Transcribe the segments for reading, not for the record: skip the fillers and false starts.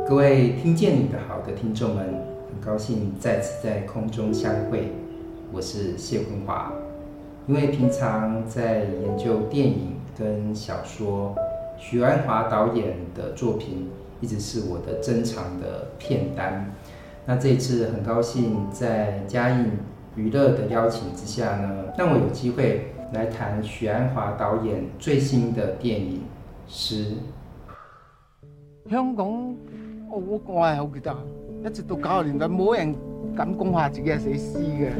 各位听见你的好的听众们，很高兴再次在空中相会，我是谢坤华。因为平常在研究电影跟小说，许鞍华导演的作品一直是我的珍藏的片单。那这一次很高兴在嘉映娱乐的邀请之下呢，让我有机会来谈许鞍华导演最新的电影《诗》。 香港，我看的好記得，一直到90年代，冇人敢講話自己係寫詩嘅。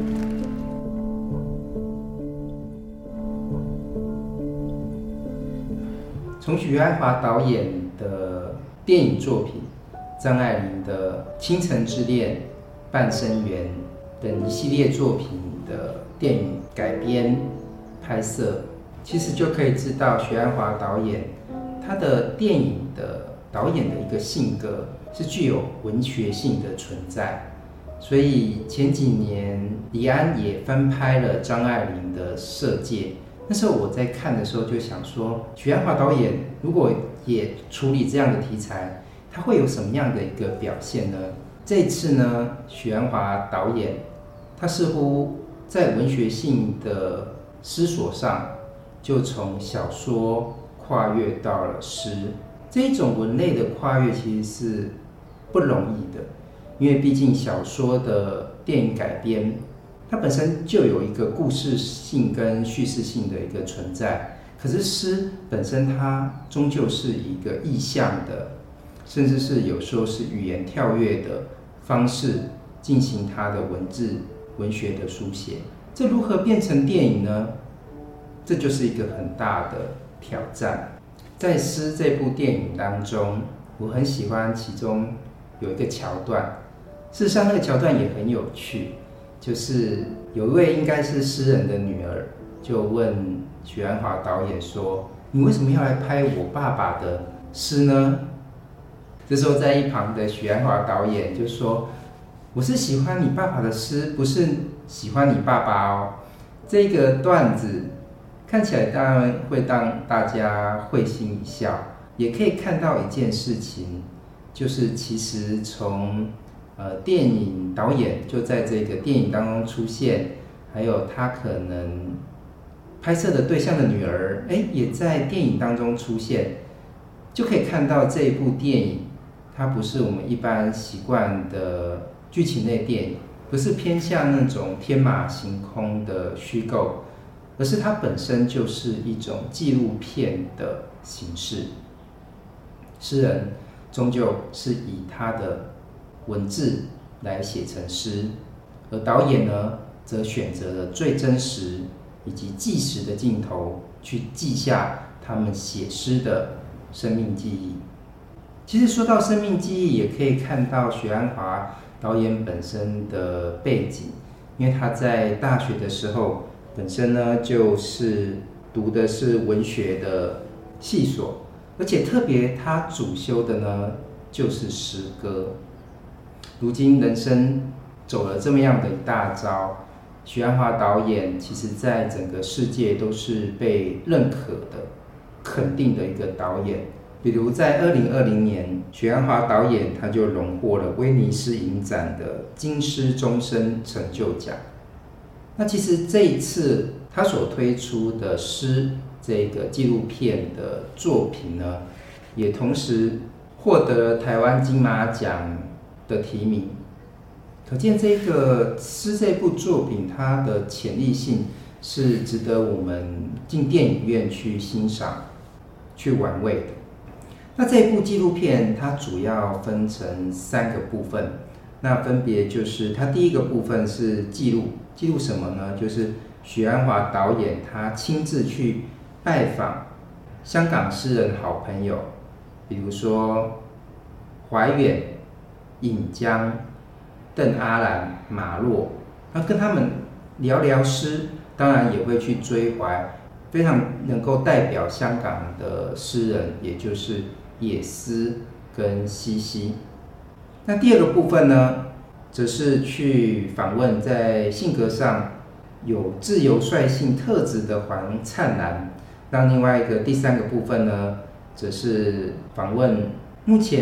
從許鞍華導演的電影作品，張愛玲的《傾城之戀》、《半生緣》等一系列作品的電影改編拍攝，其實就可以知道許鞍華導演他的電影的導演的一個性格是具有文學性的存在。所以前幾年李安也翻拍了張愛玲的《色戒》，那時候我在看的時候就想說，許鞍華導演如果也處理這樣的題材，他會有什麼樣的一個表現呢？這一次呢，許鞍華導演他似乎在文學性的思索上，就從小說跨越到了詩。這一種文類的跨越其實是不容易的，因為畢竟小說的電影改編，它本身就有一個故事性跟敘事性的一個存在。可是詩本身它終究是一個意象的，甚至是有時候是語言跳躍的方式進行它的文字文學的書寫。這如何變成電影呢？這就是一個很大的挑戰。在《詩》這部電影當中，我很喜歡其中有一個橋段，事實上那個橋段也很有趣，就是有一位應該是詩人的女兒就問許鞍華導演說，你為什麼要來拍我爸爸的詩呢？這時候在一旁的許鞍華導演就說，我是喜歡你爸爸的詩，不是喜歡你爸爸哦。這個段子看起來當然會讓大家會心一笑，也可以看到一件事情，就是其實從電影導演就在這個電影當中出現，還有他可能拍攝的對象的女兒，也在電影當中出現，就可以看到這一部電影，它不是我們一般習慣的劇情類電影，不是偏向那種天馬行空的虛構，而是它本身就是一種紀錄片的形式。詩人終究是以他的文字來寫成詩，而導演呢，則選擇了最真實以及紀實的鏡頭，去記下他們寫詩的生命記憶。其實說到生命記憶，也可以看到許鞍華導演本身的背景，因為他在大學的時候，本身呢就是讀的是文學的系所，而且特別他主修的呢就是詩歌。如今人生走了這麼樣的一大遭，許鞍華導演其實在整個世界都是被認可的、肯定的一個導演。比如在2020年，許鞍華導演他就榮獲了威尼斯影展的金獅終身成就獎。那其實這一次他所推出的詩這個紀錄片的作品呢，也同時獲得台灣金馬獎的提名。可見這個詩這部作品它的潛力性是值得我們進電影院去欣賞、去玩味的。那這部紀錄片它主要分成3個部分，那分別就是它第一個部分是記錄什麼呢？就是許鞍華導演他親自去拜訪香港詩人好朋友，比如說懷遠、尹江、鄧阿蘭、馬洛，那跟他們聊聊詩，當然也會去追懷非常能夠代表香港的詩人，也就是野詩跟西西。那第二個部分呢，則是去訪問在性格上有自由率性特質的黃燦爛。那另外一個第3個部分呢，則是訪問目前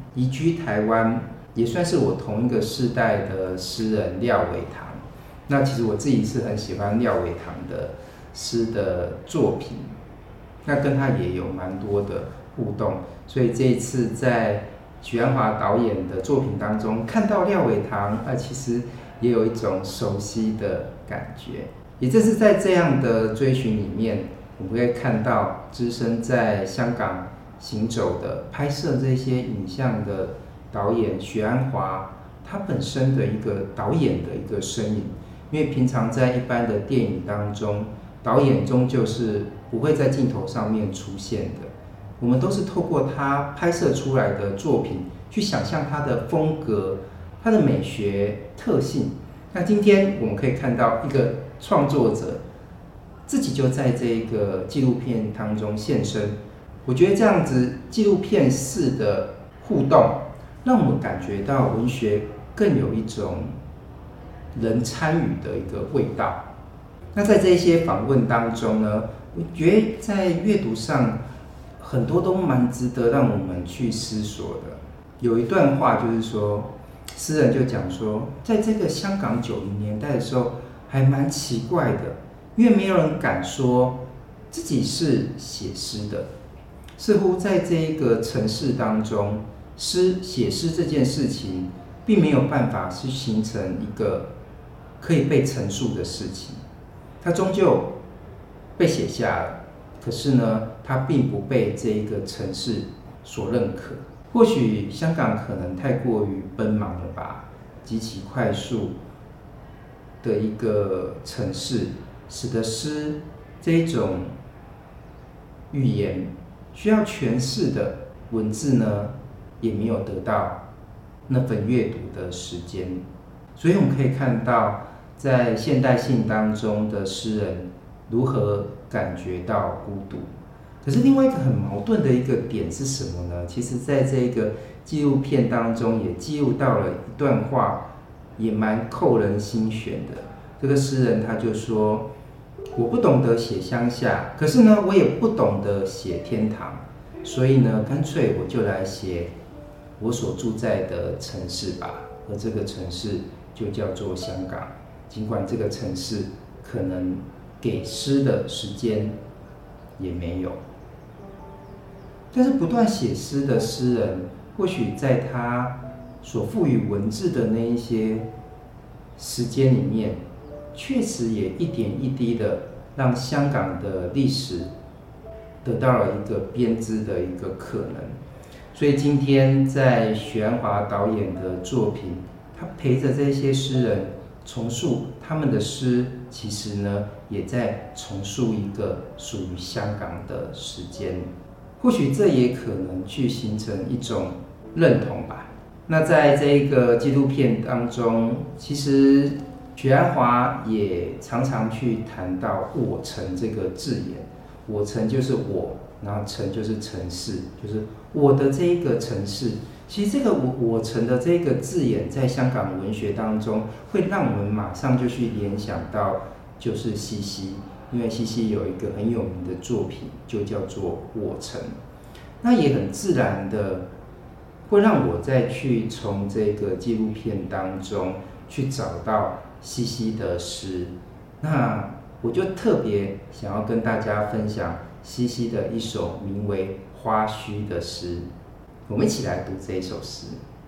移居台湾，也算是我同一个世代的诗人廖伟堂。那其实我自己是很喜欢廖伟堂的诗的作品，那跟他也有蛮多的互动，所以这一次在许鞍华导演的作品当中看到廖伟堂，其实也有一种熟悉的感觉。也正是在这样的追寻里面，我们会看到只身在香港行走的拍摄这些影像的导演许鞍华，他本身的一个导演的一个身影。因为平常在一般的电影当中，导演终究是不会在镜头上面出现的，我们都是透过他拍摄出来的作品去想象他的风格、他的美学特性。那今天我们可以看到一个创作者自己就在这个纪录片当中现身，我觉得这样子纪录片式的互动，让我们感觉到文学更有一种人参与的一个味道。那在这些访问当中呢，我觉得在阅读上很多都蛮值得让我们去思索的。有一段话就是说，诗人就讲说，在这个香港90年代的时候还蛮奇怪的，因为没有人敢说自己是写诗的，似乎在这个城市当中，写诗这件事情并没有办法去形成一个可以被陈述的事情，它终究被写下了，可是呢，它并不被这一个城市所认可。或许香港可能太过于奔忙了吧，极其快速的一个城市，使得诗这一种语言需要诠释的文字呢，也没有得到那份阅读的时间。所以我们可以看到，在现代性当中的诗人如何感觉到孤独。可是另外一个很矛盾的一个点是什么呢？其实在这个纪录片当中也记录到了一段话，也蛮扣人心弦的。这个诗人他就说，我不懂得写乡下，可是呢我也不懂得写天堂，所以呢干脆我就来写我所住在的城市吧。而这个城市就叫做香港，尽管这个城市可能给诗的时间也没有，但是不断写诗的诗人，或许在他所赋予文字的那一些时间里面，确实也一点一滴的让香港的历史得到了一个编织的一个可能。所以今天在许鞍华导演的作品，他陪着这些诗人重述他们的诗，其实呢也在重述一个属于香港的时间。或许这也可能去形成一种认同吧。那在这个纪录片当中，其实许鞍华也常常去谈到我城这个字眼。我城就是我，然后城就是城市，就是我的这一个城市。其实这个我城的这个字眼，在香港文学当中，会让我们马上就去联想到就是西西。因为西西有一个很有名的作品，就叫做《我城》，那也很自然的会让我再去从这个纪录片当中去找到西西的诗。那我就特别想要跟大家分享西西的一首名为《花须》的诗，我们一起来读这一首诗。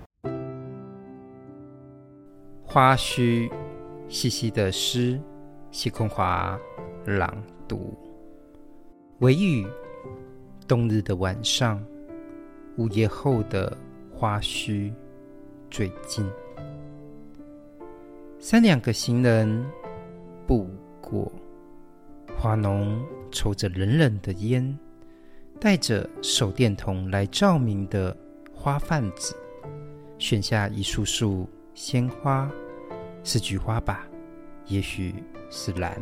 花须，西西的诗，谢坤华朗读。微雨，冬日的晚上，午夜后的花须最近。三两个行人步过，花农抽着冷冷的烟，带着手电筒来照明的花贩子，选下一束束鲜花，是菊花吧，也许是兰。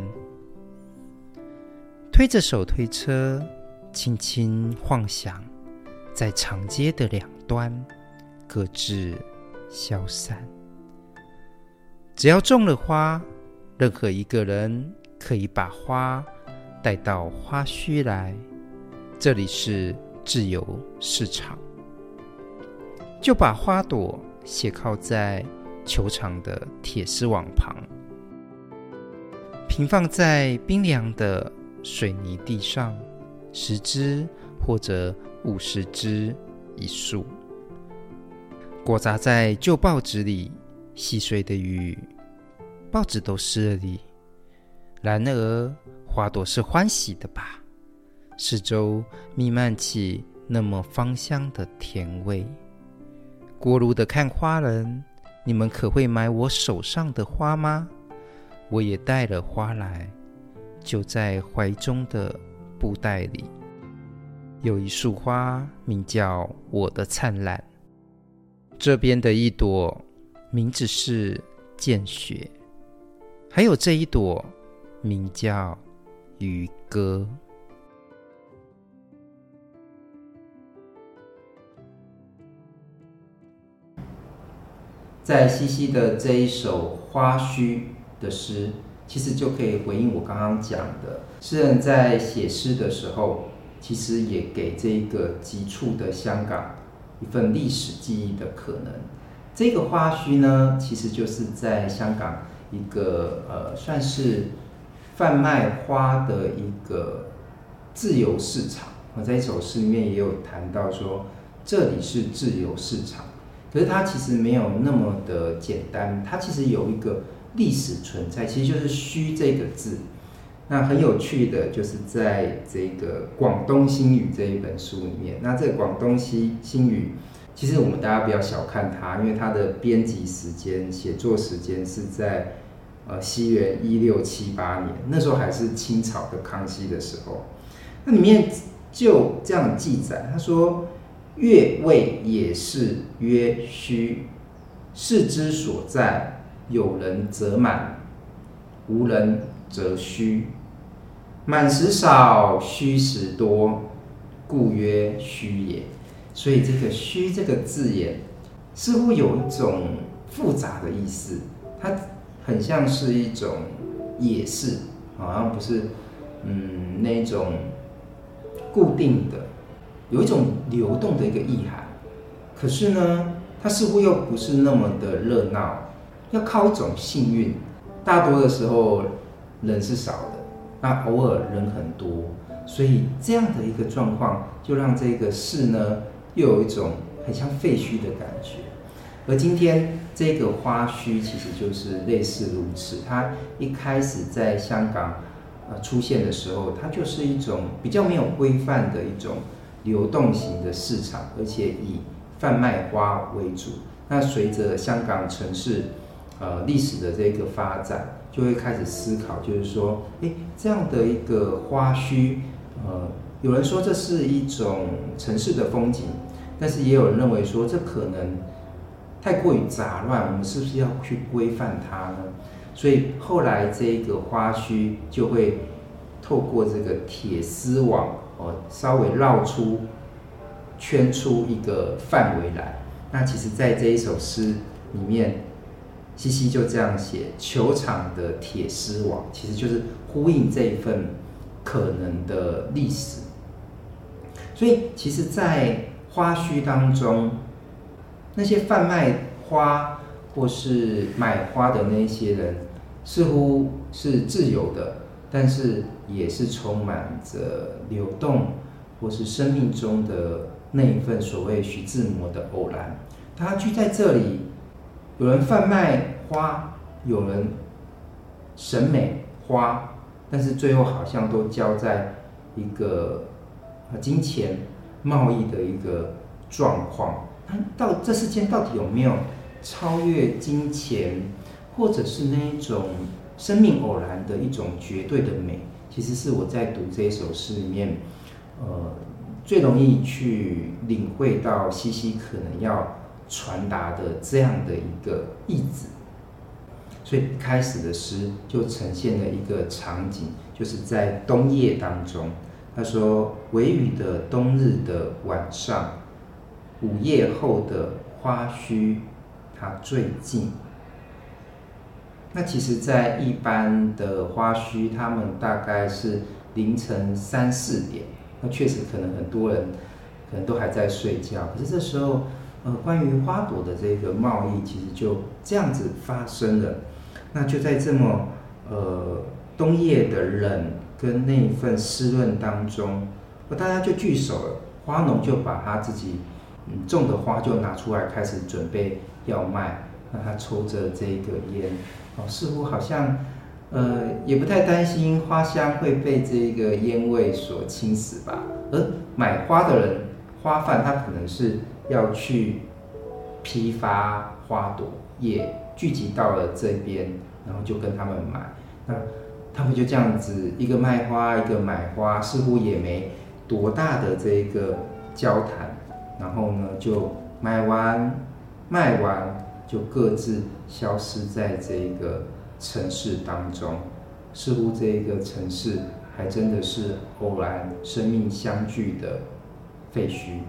推着手推车，轻轻晃响，在长街的两端各自消散。只要种了花，任何一个人可以把花带到花墟来，这里是自由市场。 就把花朵斜靠在球场的铁丝网旁，平放在冰凉的水泥地上，10只或者50只一束，裹扎在旧报纸里，细碎的雨，报纸都湿了哩。然而花朵是欢喜的吧？四周弥漫起那么芳香的甜味。过路的看花人，你们可会买我手上的花吗？我也带了花来，就在怀中的布袋里，有一束花，名叫我的灿烂。这边的一朵，名字是见雪，还有这一朵，名叫渔歌。 在西西的这一首花须的诗，其实就可以回应我刚刚讲的，诗人在写诗的时候，其实也给这个急促的香港一份历史记忆的可能。这个花须呢，其实就是在香港一个算是贩卖花的一个自由市场。我在一首诗里面也有谈到说，这里是自由市场。可是它其实没有那么的简单，它其实有一个历史存在，其实就是“须”这个字。那很有趣的就是在这个《广东新语》这一本书里面，那这个《广东新语》，其实我们大家不要小看它，因为它的编辑时间、写作时间是在西元1678年，那时候还是清朝的康熙的时候。那里面就这样记载，他说：“月谓也是曰虚，事之所在，有人则满，无人则虚。满时少，虚时多，故曰虚也。”所以这个“虚”这个字眼，似乎有一种复杂的意思，它很像是一种也是，好像不是那种固定的。有一种流动的一个意涵，可是呢，它似乎又不是那么的热闹，要靠一种幸运。大多的时候人是少的，那偶尔人很多，所以这样的一个状况，就让这个市呢，又有一种很像废墟的感觉。而今天这个花墟其实就是类似如此，它一开始在香港出现的时候，它就是一种比较没有规范的一种流动型的市场，而且以贩卖花为主。那随着香港城市历史的这个发展，就会开始思考，就是说，这样的一个花墟，有人说这是一种城市的风景，但是也有人认为说这可能太过于杂乱，我们是不是要去规范它呢？所以后来这个花墟就会透过这个铁丝网，稍微圈出一个范围来。那其实在这一首诗里面，西西就这样写：球场的铁丝网，其实就是呼应这一份可能的历史。所以其实在花墟当中，那些贩卖花或是买花的那些人，似乎是自由的，但是也是充满着流动，或是生命中的那一份所谓徐志摩的偶然。大家聚在这里，有人贩卖花，有人审美花，但是最后好像都交在一个金钱贸易的一个状况。到这世间到底有没有超越金钱，或者是那一种生命偶然的一种绝对的美？其实是我在读这一首诗里面，最容易去领会到西西可能要传达的这样的一个意旨。所以开始的诗就呈现了一个场景，就是在冬夜当中。他说：“微雨的冬日的晚上，午夜后的花墟，它最近。”那其实在一般的花墟，他们大概是凌晨3、4点，那确实可能很多人可能都还在睡觉，可是这时候关于花朵的这个贸易，其实就这样子发生了。那就在这么冬夜的冷跟那一份湿润当中，大家就聚首了，花农就把他自己种的花就拿出来开始准备要卖。那他抽着这个烟，似乎好像也不太担心花香会被这个烟味所侵蚀吧。而买花的人，花贩他可能是要去批发花朵，也聚集到了这边，然后就跟他们买。那他们就这样子，一个卖花，一个买花，似乎也没多大的这个交谈。然后呢，就买完卖完，就各自消失在这个城市当中。似乎这个城市还真的是偶然生命相聚的废墟。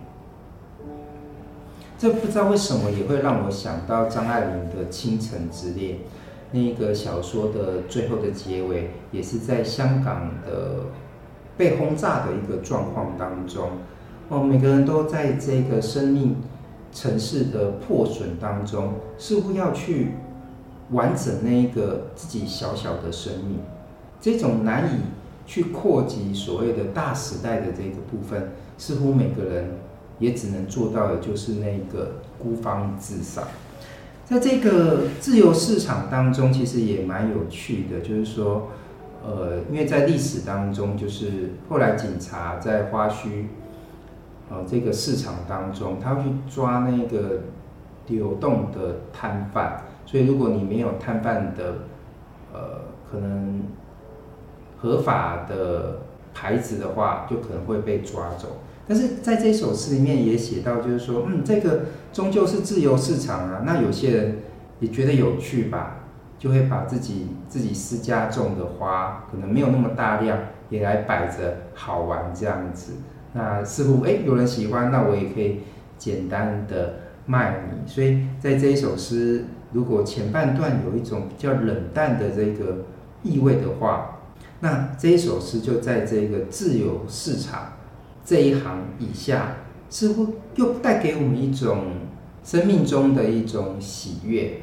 这不知道为什么也会让我想到张爱玲的《倾城之恋》，那个小说的最后的结尾，也是在香港的被轰炸的一个状况当中。每个人都在这个生命城市的破损当中，似乎要去完整那一个自己小小的生命。这种难以去扩及所谓的大时代的这个部分，似乎每个人也只能做到的就是那个孤芳自赏。在这个自由市场当中，其实也蛮有趣的，就是说，因为在历史当中，就是后来警察在花墟，这个市场当中，他会去抓那个流动的摊贩，所以如果你没有摊贩的，可能合法的牌子的话，就可能会被抓走。但是在这首诗里面也写到，就是说，这个终究是自由市场啊。那有些人也觉得有趣吧，就会把自己私家种的花，可能没有那么大量，也来摆着好玩这样子。那似乎有人喜欢，那我也可以简单的卖你。所以在这一首诗，如果前半段有一种比较冷淡的这个意味的话，那这一首诗就在这个自由市场这一行以下，似乎又带给我们一种生命中的一种喜悦。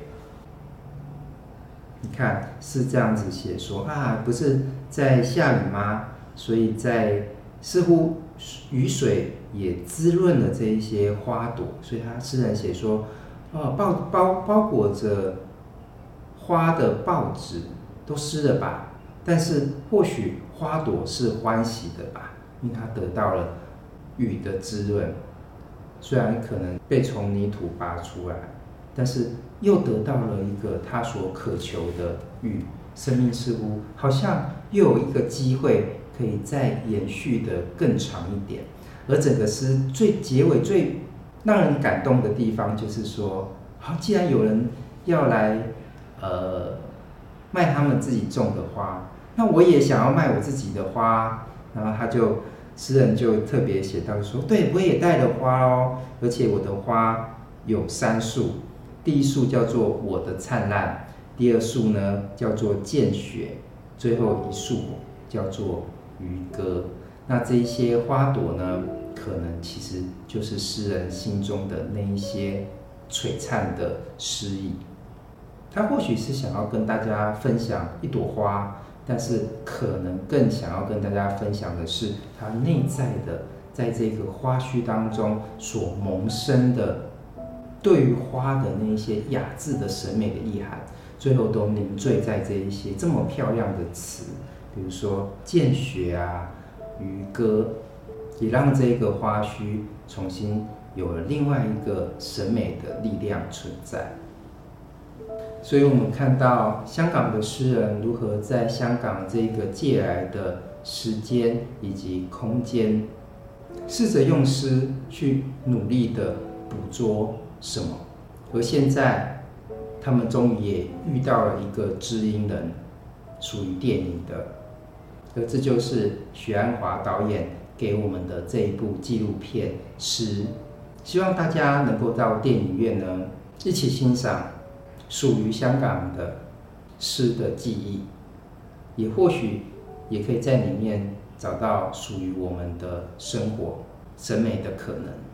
你看是这样子写说不是在下雨吗？所以在似乎雨水也滋润了这一些花朵，所以他诗人写说，包裹着花的报纸都湿了吧？但是或许花朵是欢喜的吧，因为它得到了雨的滋润，虽然可能被从泥土拔出来，但是又得到了一个他所渴求的雨，生命似乎好像又有一个机会可以再延续的更长一点。而整个诗结尾最让人感动的地方就是说，既然有人要来卖他们自己种的花，那我也想要卖我自己的花。然后诗人就特别写到说，对，我也带了花哦，而且我的花有3束，第一束叫做我的灿烂，第二束呢叫做见雪，最后一束叫做渔歌。那这一些花朵呢，可能其实就是诗人心中的那一些璀璨的诗意。他或许是想要跟大家分享一朵花，但是可能更想要跟大家分享的是他内在的，在这个花墟当中所萌生的对于花的那一些雅致的审美的意涵，最后都凝醉在这一些这么漂亮的词，比如说见雪啊、渔歌，也让这个花墟重新有了另外一个审美的力量存在。所以我们看到香港的诗人如何在香港这个借来的时间以及空间，试着用诗去努力的捕捉什么。而现在他们终于也遇到了一个知音人，属于电影的。而这就是许鞍华导演给我们的这一部纪录片《诗》，希望大家能够到电影院呢一起欣赏属于香港的诗的记忆，也或许也可以在里面找到属于我们的生活审美的可能。